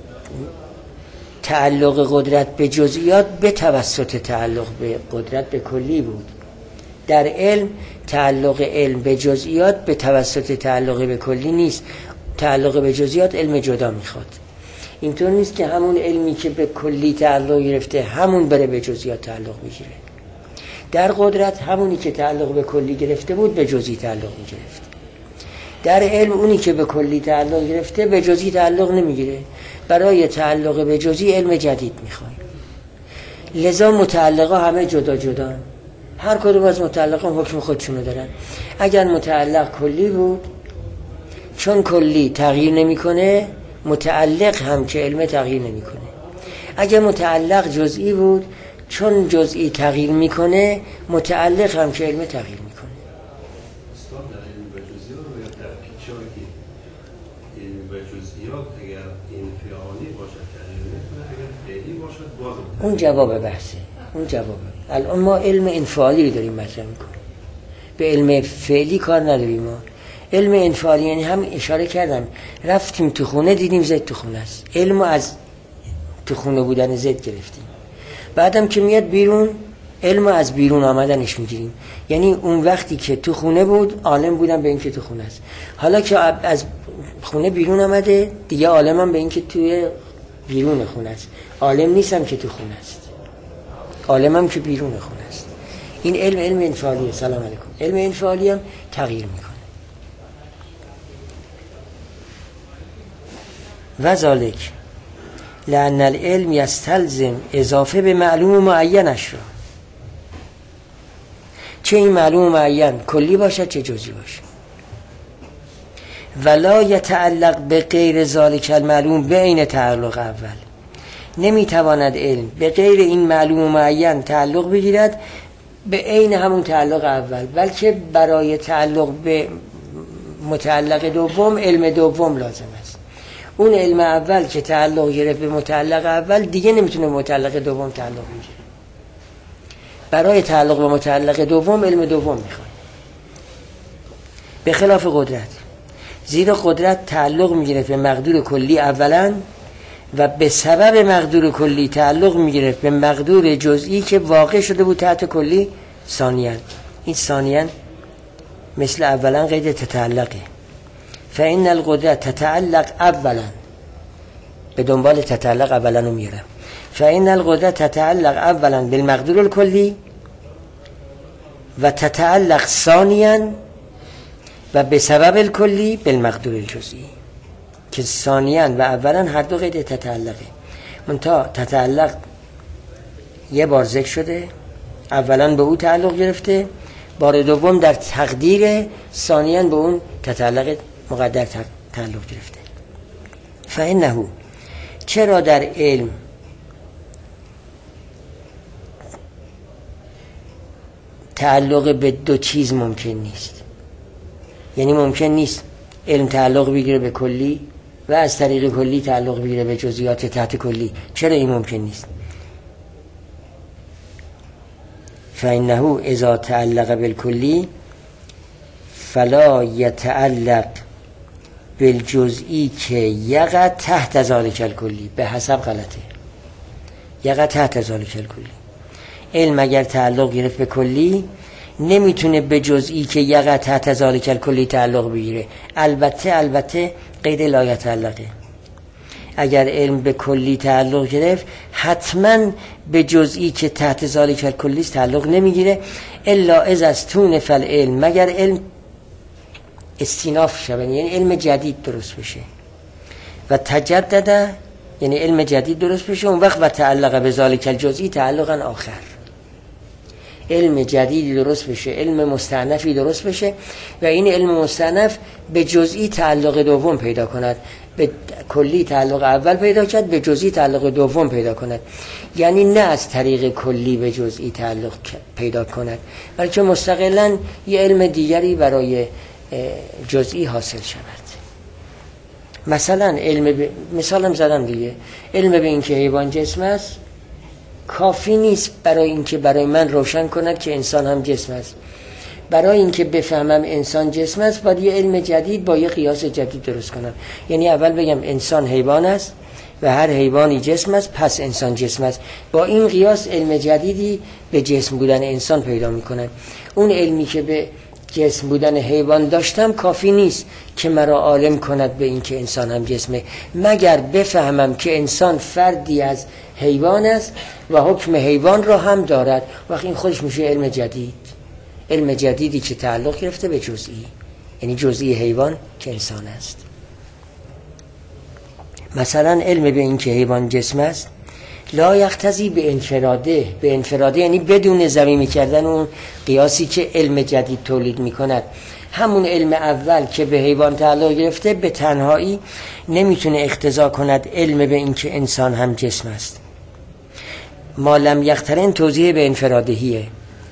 تعلق قدرت به جزئیات به توسط تعلق به قدرت به کلی بود. در علم تعلق علم به جزئیات به توسط تعلق به کلی نیست. تعلق به جزئیات علم جدا میخواد. اینطور نیست که همون علمی که به کلی تعلق گرفته همون بره به جزئیات تعلق میگیره. در قدرت همونی که تعلق به کلی گرفته بود به جزئی تعلق میگرفت. در علم اونی که به کلی تعلق گرفته به جزئی تعلق نمیگیره. برای تعلق به جزئی علم جدید میخوای. لذا متعلقا همه جدا جدا، هر کدوم از متعلقا حکم خودشونو دارن. اگر متعلق کلی بود، چون کلی تغییر نمیکنه متعلق هم که علم تغییر نمیکنه. اگر متعلق جزئی بود، چون جزئی تغییر میکنه متعلق هم که علم تغییر میکنه. استاد در علم به جزئیات باید تفکیک شود که علم به جزئیات اگر انفعالی باشد تغییر نمیکنه، اگر فعلی باشد باز اون جواب بحثه. اون جواب. الان ما علم انفعالی رو داریم مطرح میکنیم، به علم فعلی کار نداریم. ما علم انفعالی یعنی هم اشاره کردم رفتیم تو خونه دیدیم زید تو خونه است، علم از تو خونه بودن زید گرفتیم. بعدم که میاد بیرون علم از بیرون آمدنش میگیریم. یعنی اون وقتی که تو خونه بود عالم بودم به این که تو خونه است، حالا که از خونه بیرون آمده دیگه عالمم به این که توی بیرون خونه است، عالم نیستم که تو خونه است، عالمم که بیرون خونه است. این علم علم انفعالیه. سلام علیکم. علم انفعالی هم تغییر میکنه. و ذالک لأن العلم یستلزم اضافه به معلوم معینش را، چه این معلوم معین کلی باشد چه جزئی باشد. ولا یتعلق به غیر ذالک المعلوم به عین تعلق اول، نمیتواند علم به غیر این معلوم معین تعلق بگیرد به عین همون تعلق اول، بلکه برای تعلق به متعلق دوم علم دوم لازم است. اون علم اول که تعلق گرفت به متعلق اول دیگه نمیتونه متعلق دوم تعلق بگیره. برای تعلق به متعلق دوم علم دوم میخواد، به خلاف قدرت. زیرا قدرت تعلق میگرفت به مقدور کلی اولا و به سبب مقدور کلی تعلق میگرفت به مقدور جزئی که واقع شده بود تحت کلی ثانیاً. این ثانیاً مثل اولا قید تتعلقه. فإن القدرت تتعلق اولا، به دنبال تتعلق اولا رو میرم. فإن القدرت تتعلق اولا بالمقدور الکلی و تتعلق ثانیاً و به سبب الکلی بالمقدور الجزئی، که ثانیاً و اولا هر دو قید تتعلقه. منتها تتعلق یه بار ذکر شده، اولا به او تعلق گرفته، بار دوم در تقدیر ثانیاً به اون تتعلق مقدر تعلق گرفته. فإنه، چرا در علم تعلق به دو چیز ممکن نیست؟ یعنی ممکن نیست علم تعلق بگیره به کلی و از طریق کلی تعلق بگیره به جزئیات تحت کلی. چرا این ممکن نیست؟ فإنه اذا تعلق بالکلی فلا یتعلق بالجزئی که یقع تحت ذالک الکلی. به حسب غلطه، یقع تحت ذالک الکلی. علم اگر تعلق گرفت به کلی نمیتونه به جزئی که یقع تحت ذالک الکلی تعلق بگیره. البته البته قید لا یتعلقه. اگر علم به کلی تعلق گرفت حتما به جزئی که تحت ذالک الکلی تعلق نمیگیره، الا اذا استونف العلم، مگر علم استیناف شود، یعنی علم جدید درست بشه، و تجدد یعنی علم جدید درست بشه، اون وقت و تعلق به ذالک الجزئی تعلقا آخر، علم جدیدی درست بشه، علم مستأنفی درست بشه و این علم مستأنف به جزئی تعلق دوم پیدا کند، به کلی تعلق اول پیدا کرد، به جزئی تعلق دوم پیدا کند. یعنی نه از طریق کلی به جزئی تعلق پیدا کند، بلکه مستقلاً یه علم دیگری برای جزئی حاصل شود. مثلا علم ب... مثالم زدم دیگه، علم به این که حیوان جسم است کافی نیست برای اینکه برای من روشن کند که انسان هم جسم است. برای اینکه بفهمم انسان جسم است باید یه علم جدید با یه قیاس جدید درست کنم. یعنی اول بگم انسان حیوان است و هر حیوانی جسم است، پس انسان جسم است. با این قیاس علم جدیدی به جسم بودن انسان پیدا میکنم. اون علمی که به جسم بودن حیوان داشتم کافی نیست که مرا عالم کند به این که انسان هم جسمه، مگر بفهمم که انسان فردی از حیوان است و حکم حیوان را هم دارد. وقت این خودش میشه علم جدید، علم جدیدی که تعلق گرفته به جزئی، یعنی جزئی حیوان که انسان است. مثلا علم به این که حیوان جسم است لا یقتضی به انفراده، به انفراده یعنی بدون ضمیمی کردن اون قیاسی که علم جدید تولید میکند. همون علم اول که به حیوان تعلق گرفته به تنهایی نمیتونه اقتضا کند علم به این که انسان هم جسم است. ما لم یقترن توضیح به انفرادهیه،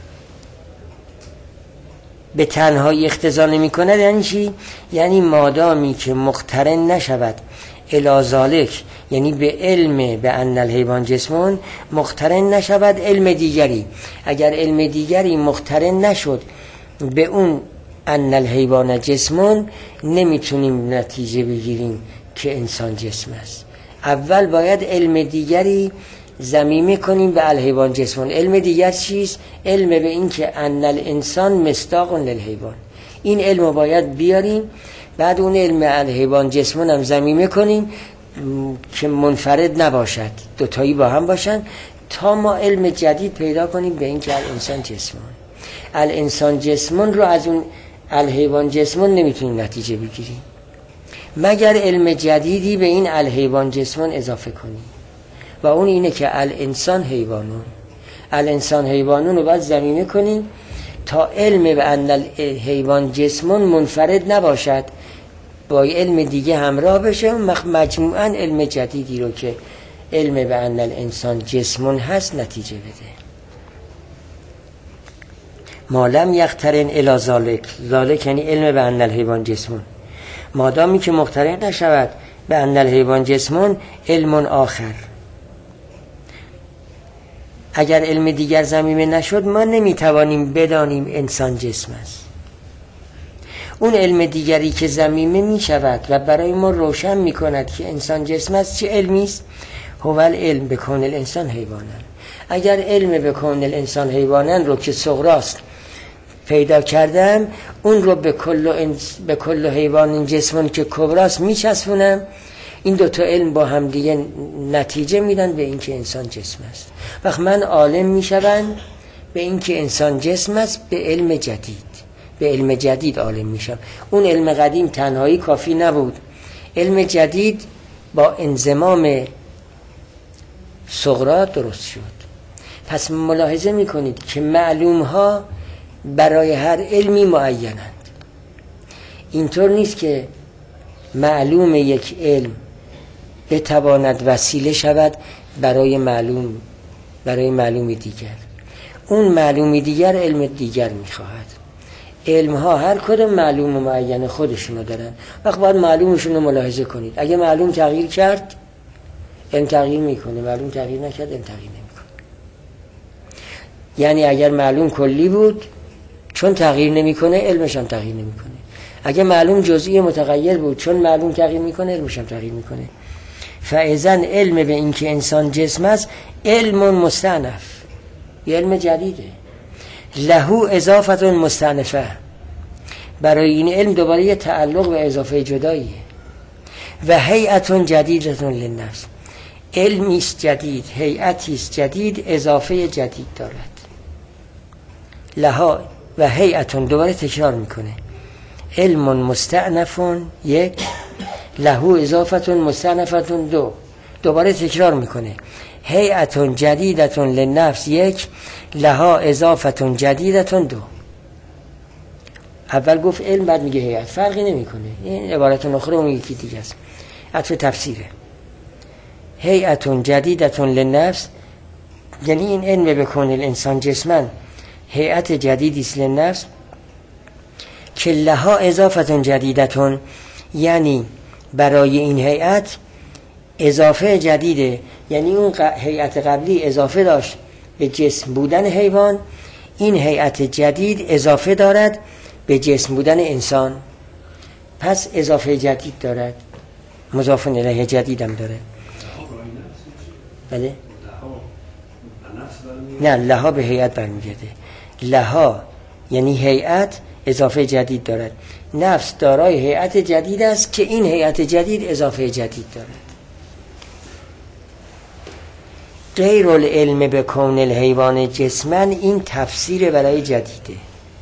به تنهایی اقتضا نمی کند. یعنی چی؟ یعنی مادامی که مقترن نشود الی ذالک، یعنی به علم به ان الحیوان جسمون مقترن نشود علم دیگری. اگر علم دیگری مقترن نشد به اون ان الحیوان جسمون نمیتونیم نتیجه بگیریم که انسان جسم است. اول باید علم دیگری ضمیمه کنیم به الحیوان جسمون. علم دیگر چیست؟ علم به این که ان الانسان مصداق للحیوان. این علم رو باید بیاریم، بعد اون علم الحیوان جسمون هم ضمیمه کنیم که منفرد نباشد، دوتایی با هم باشن، تا ما علم جدید پیدا کنیم به این که الانسان جسمون. الانسان جسمون رو از اون الحیوان جسمون نمیتونیم نتیجه بگیریم مگر علم جدیدی به این الحیوان جسمون اضافه کنیم و اون اینه که الانسان حیوانون. الانسان حیوانون رو باید ضمیمه کنیم تا علم به ان الحیوان جسمون منفرد نباشد، با علم دیگه همراه بشه و مجموعاً علم جدیدی رو که علم به ان الانسان جسمون هست نتیجه بده. ما لم یقترن الی ذالک، ذالک یعنی علم به ان الحیوان جسمون، مادامی که مقترن نشود به ان الحیوان جسمون علم آخر. اگر علم دیگر ضمیمه نشد ما نمیتوانیم بدانیم انسان جسم است. اون علم دیگری که ضمیمه می شود و برای ما روشن می کند که انسان جسم است چه علمی است؟ هو العلم به کون الانسان حیوانن. اگر علم به کون الانسان حیوانن رو که صغراست پیدا کردم، اون رو به کل انس... به کل حیوان جسمون که کبراست میچسبونم، این دوتا علم با هم دیگه نتیجه میدن به این که انسان جسم است. وقت من عالم میشم به این که انسان جسم است به علم جدید، به علم جدید عالم میشم. اون علم قدیم تنهایی کافی نبود، علم جدید با انضمام صغرا درست شد. پس ملاحظه میکنید که معلوم ها برای هر علمی معینند. اینطور نیست که معلوم یک علم بتواند وسیله شود برای معلوم برای معلوم دیگر. اون معلوم دیگر علم دیگر میخواهد. علم ها هر کدوم معلوم و معین خودشونو دارن. وقت باید معلومشون رو ملاحظه کنید. اگه معلوم تغییر کرد علم تغییر میکنه، معلوم تغییر نکرد علم تغییر نمیکنه. یعنی اگر معلوم کلی بود چون تغییر نمیکنه علمش هم تغییر نمیکنه. اگه معلوم جزئی متغیر بود چون معلوم تغییر میکنه علمش هم تغییر میکنه. فاذن علم به این که انسان جسم است علم مستأنف، یه علم جدیده. له اضافه مستأنفه، برای این علم دوباره یه تعلق به اضافه جداییه. و هیئت جدیده للنفس، علمی است جدید، هیئتی است جدید، اضافه جدید دارد. لها و هیئت دوباره تکرار میکنه. علم مستأنف یک، له اضافه مستأنفه دو، دوباره تکرار میکنه. هیئت جدیده للنفس یک، لها اضافه جدیده دو. اول گفت علم بعد میگه هیئت، فرقی نمیکنه. این عبارت اخرى اون یکی دیگه است، عطف تفسیره. هیئت جدیده للنفس یعنی این علم بکن الانسان جسمن هیئت جدیدی است للنفس که لها اضافه جدیده، یعنی برای این هیئت اضافه جدیده. یعنی اون هیئت قبلی اضافه داشت به جسم بودن حیوان، این هیئت جدید اضافه دارد به جسم بودن انسان، پس اضافه جدید دارد، مضاف الیه جدید هم داره. بله؟ نه، لها به هیئت برمیگرده. لها یعنی هیئت اضافه جدید دارد. نفس دارای هیئت جدید است که این هیئت جدید اضافه جدید دارد. غیر العلم به کون الحیوان جسمن، این تفسیر برای جدیده.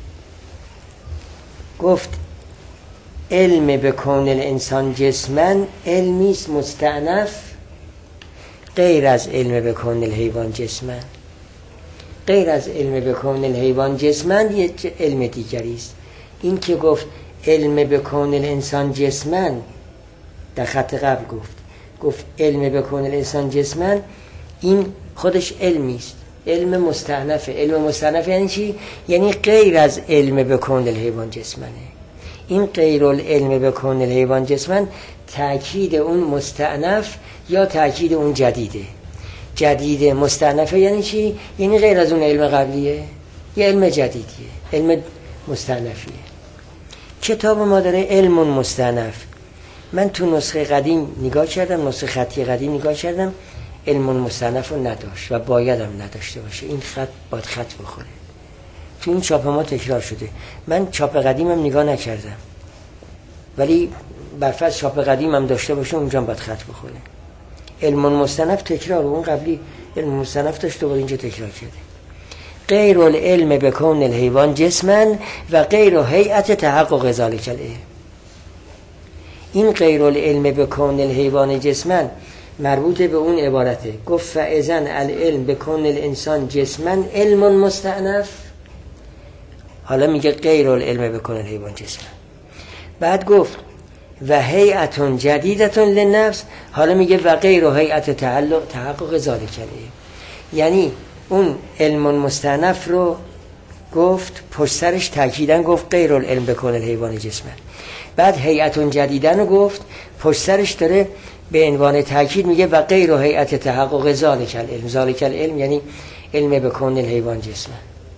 گفت علم به کون الانسان جسمن علمی است مستأنف غیر از علم به کون الحیوان جسمن. غیر از علم به کون الحیوان جسمن یه علم دیگری است. این که گفت علم به کون الانسان جسمن، در خط قبل گفت گفت علم به کون الانسان جسمن، این خودش علمی است، علم مستأنفه. علم مستأنف یعنی چی؟ یعنی غیر از علم به کون الحیوان جسمنه. این غیر العلم به کون الحیوان جسمن تأکید اون مستأنف یا تأکید اون جدیده. جدید مستأنفه یعنی چی؟ یعنی غیر از اون علم قبلیه، یه علم جدیدیه، علم مستأنفیه. کتاب ما داره علم مستأنف. من تو نسخه قدیم نگاه کردم، نسخه خطی قدیم نگاه کردم، علم مستأنف رو نداشت و باید هم نداشته باشه. این خط باید خط بخوره. تو این چاپ ما تکرار شده. من چاپ قدیمم نگاه نکردم، ولی برفرض چاپ قدیمم داشته باشه اونجا باید خط بخوره. علم مستأنف تکرار، اون قبلی علم مستأنف داشت دوباره اینجا تکرار کرده. غیر العلم بکون الحیوان جسما و غیر هیئت تحقق ذلک العلم. این غیر العلم بکون الحیوان جسما مربوط به اون عبارته. گفت فاذن العلم بکون الانسان جسما علم مستأنف. حالا میگه غیر العلم بکون الحیوان جسما. بعد گفت و هیئت جدیدت للنفس. حالا میگه و غیر هیئت تعلق تحقق ذلک العلم. یعنی اون علم مستأنف رو گفت پشت سرش تاکیدن گفت غیر العلم بکون الحیوان جسما. بعد هیئت جدیدن رو گفت پشت سرش داره به عنوان تاکید میگه و غیر هیئت تحقق ذلک العلم. ذلک العلم یعنی علم بکون الحیوان جسما.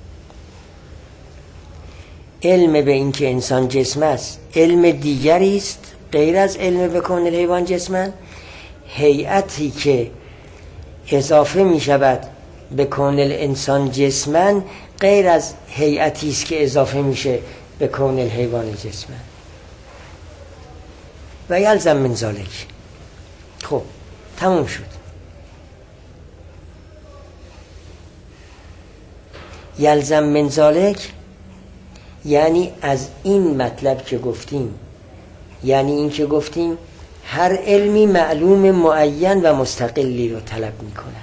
علم به این که انسان جسم است علم دیگری است غیر از علم بکون الحیوان جسما. هیئتی که اضافه می شود به کون الانسان جسما غیر از هیئتی است که اضافه میشه به کون الحیوان جسما. و یلزم من ذلک. خب تموم شد. یلزم من ذلک یعنی از این مطلب که گفتیم، یعنی این که گفتیم هر علمی معلوم معین و مستقلی رو طلب می کند.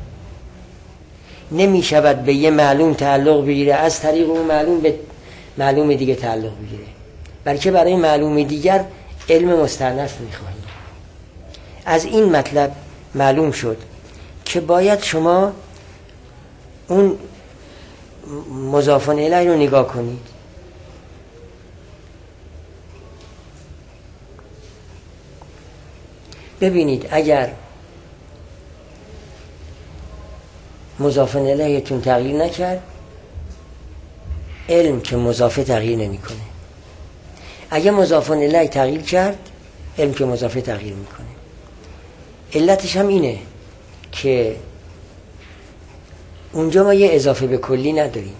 نمی شود به یه معلوم تعلق بگیره از طریق اون معلوم به معلوم دیگه تعلق بگیره، بلکه برای معلوم دیگر علم مستأنف می خواهیم. از این مطلب معلوم شد که باید شما اون مضاف الیه رو نگاه کنید. ببینید اگر مضاف الیه‌تون تغییر نکرد علم که مضاف تغییر نمیکنه. اگر مضاف الیه تغییر کرد علم که مضاف تغییر میکنه. علتش هم اینه که اونجا ما یه اضافه به کلی نداریم.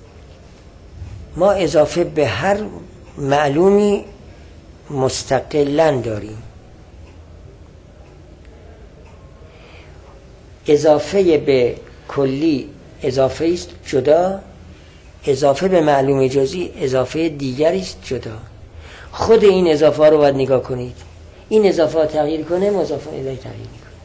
ما اضافه به هر معلومی مستقلاً داریم. اضافه به کلی اضافه است جدا، اضافه به معلوم جزئی اضافه دیگری است جدا. خود این اضافه ها رو باید نگاه کنید. این اضافه ها تغییر کنه مضاف الیه تغییر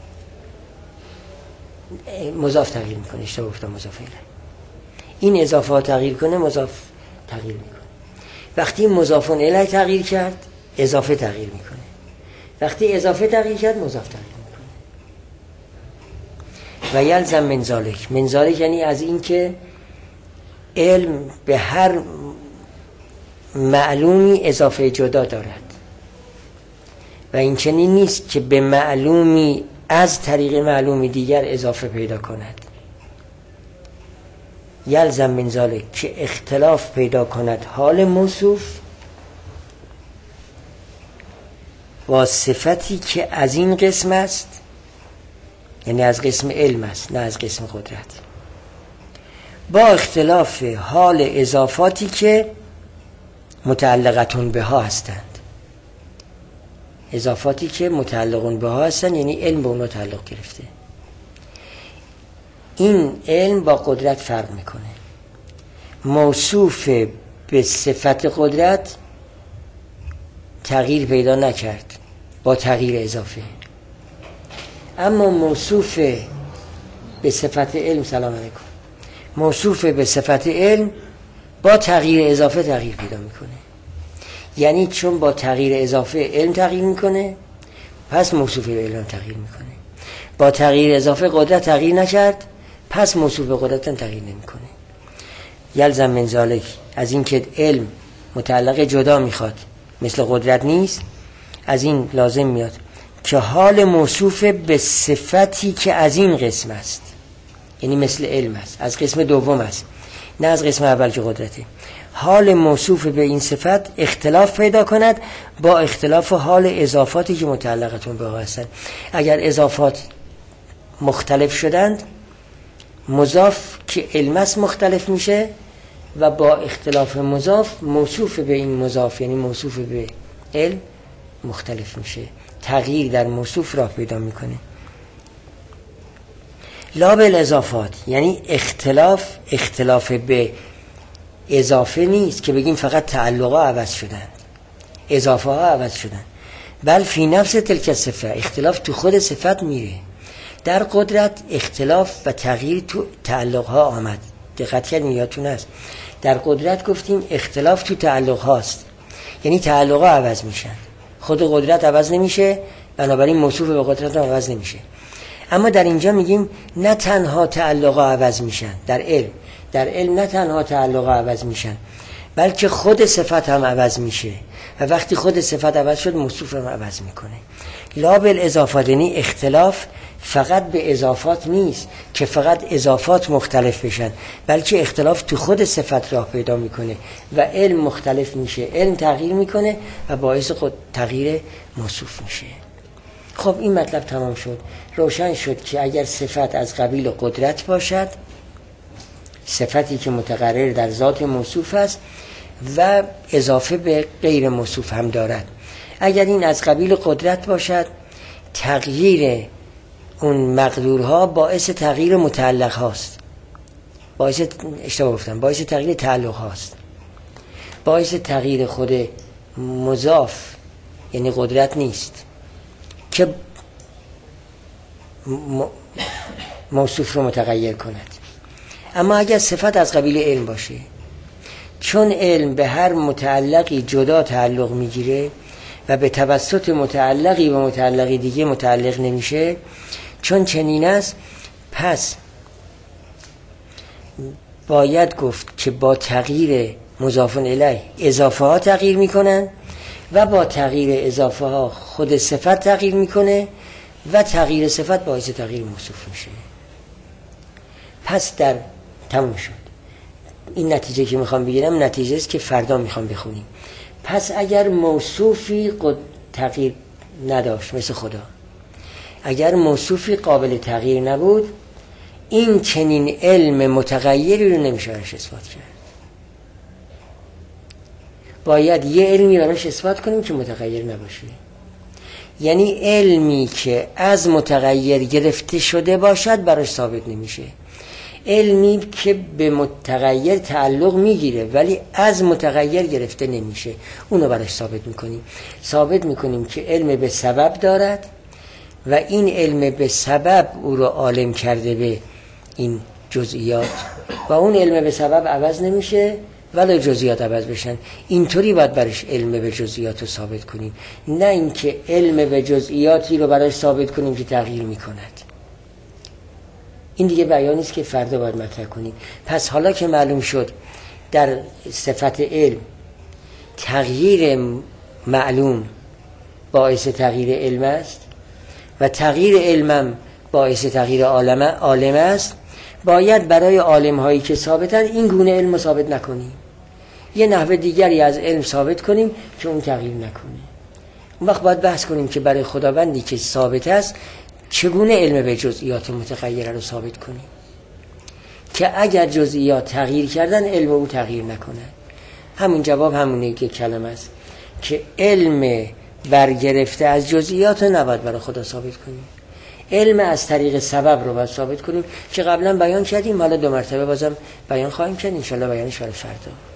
میکنه. مضاف تغییر میکنه. اشتباه گفتم مضاف الیه. این اضافه ها تغییر کنه مضاف تغییر میکنه. وقتی مضاف الیه تغییر کرد اضافه تغییر میکنه. وقتی اضافه تغییر کرد مضاف تغییر میکنه. و یلزم من ذلک. من ذلک یعنی از این که علم به هر معلومی اضافه جدا دارد و این چنین نیست که به معلومی از طریق معلومی دیگر اضافه پیدا کند. یلزم من ذلک که اختلاف پیدا کند حال موصوف با صفتی که از این قسم است، یعنی از قسم علم است نه از قسم قدرت، با اختلاف حال اضافاتی که متعلقتون به ها هستند. اضافاتی که متعلقون به ها هستند یعنی علم به اونها تعلق گرفته. این علم با قدرت فرق میکنه. موصوف به صفت قدرت تغییر پیدا نکرد با تغییر اضافه، اما موصوف به صفت علم سلام علیکم موصوف به صفت علم با تغییر اضافه تغییر پیدا میکنه. یعنی چون با تغییر اضافه علم تغییر میکنه پس موصوف به علم تغییر میکنه. با تغییر اضافه قدرت تغییر نکرد پس موصوف به قدرت تغییر نمیکنه. یلزم من ذلک از این که علم متعلق جدا میخواد مثل قدرت نیست، از این لازم میاد که حال موصوف به صفتی که از این قسم است، یعنی مثل علم است، از قسم دوم است نه از قسم اول که قدرته، حال موصوف به این صفت اختلاف پیدا کند با اختلاف حال اضافاتی که متعلقتون به ها هستند. اگر اضافات مختلف شدند، مضاف که علم است مختلف میشه و با اختلاف مضاف موصوف به این مضاف یعنی موصوف به علم مختلف میشه، تغییر در موصوف راه پیدا میکنه. لا بالاضافات یعنی اختلاف اختلاف به اضافه نیست که بگیم فقط تعلقها عوض شدند، اضافه ها عوض شدند، بل فی نفس تلک صفه، اختلاف تو خود صفت میره. در قدرت اختلاف و تغییر تو تعلق ها آمد، دقت کردین یادتون هست در قدرت گفتیم اختلاف تو تعلق هاست، یعنی تعلق ها عوض میشن، خود قدرت عوض نمیشه، بنابراین موصوف به قدرت هم عوض نمیشه. اما در اینجا میگیم نه تنها تعلق ها عوض میشن، در علم در علم نه تنها تعلق ها عوض میشن بلکه خود صفت هم عوض میشه و وقتی خود صفت عوض شد موصوف هم عوض میکنه. لا بالاضافات یعنی اختلاف فقط به اضافات نیست که فقط اضافات مختلف بشن، بلکه اختلاف تو خود صفت راه پیدا میکنه و علم مختلف میشه، علم تغییر میکنه و باعث خود تغییر موصوف میشه. خب این مطلب تمام شد، روشن شد که اگر صفت از قبیل قدرت باشد، صفتی که متقرر در ذات موصوف است و اضافه به غیر موصوف هم دارد، اگر این از قبیل قدرت باشد تغییر اون مقدورها باعث تغییر متعلق هاست، باعث اشتباه گفتم باعث تغییر تعلق هاست، باعث تغییر خود مضاف یعنی قدرت نیست که موصوف رو متغیر کند. اما اگر صفت از قبیل علم باشه، چون علم به هر متعلقی جدا تعلق میگیره و به توسط متعلقی و متعلقی دیگه متعلق نمیشه، چون چنین است پس باید گفت که با تغییر مضاف الیه اضافه ها تغییر میکنن و با تغییر اضافه ها خود صفت تغییر میکنه و تغییر صفت باعث تغییر موصوف میشه. پس در تموم شد. این نتیجه که میخوام بگیرم نتیجه است که فردا میخوام بخونیم. پس اگر موصوفی قد تغییر نداشت مثل خدا، اگر موصوفی قابل تغییر نبود، این چنین علم متغیری رو نمیشه براش اثبات کرد. باید یه علمی براش اثبات کنیم که متغیر نباشه، یعنی علمی که از متغیر گرفته شده باشد براش ثابت نمیشه، علمی که به متغیر تعلق میگیره ولی از متغیر گرفته نمیشه اونو براش ثابت میکنیم. ثابت میکنیم که علم به سبب دارد و این علم به سبب او رو عالم کرده به این جزئیات و اون علم به سبب عوض نمیشه ولی جزئیات عوض بشن. اینطوری باید برش علم به جزئیات رو ثابت کنیم، نه اینکه علم به جزئیاتی رو براش ثابت کنیم که تغییر میکند. این دیگه بیانی است که فردا باید مطرح کنیم. پس حالا که معلوم شد در صفت علم تغییر معلوم باعث تغییر علم است و تغییر علمم باعث تغییر عالم عالم است، باید برای عالم هایی که ثابتن این گونه علم ثابت نکنیم، یه نحوه دیگری از علم ثابت کنیم که اون تغییر نکنه. اون وقت باید بحث کنیم که برای خداوندی که ثابت است چگونه علم به جزئیات متغیره رو ثابت کنیم که اگر جزئیات تغییر کردن علم او تغییر نکنه. همون جواب همونه که کلمه است که علم برگرفته از جزئیات رو نباید برای خدا ثابت کنیم، علم از طریق سبب رو باید ثابت کنیم که قبلا بیان کردیم، حالا دو مرتبه بازم بیان خواهیم کرد، انشالله بیانش برای فردا.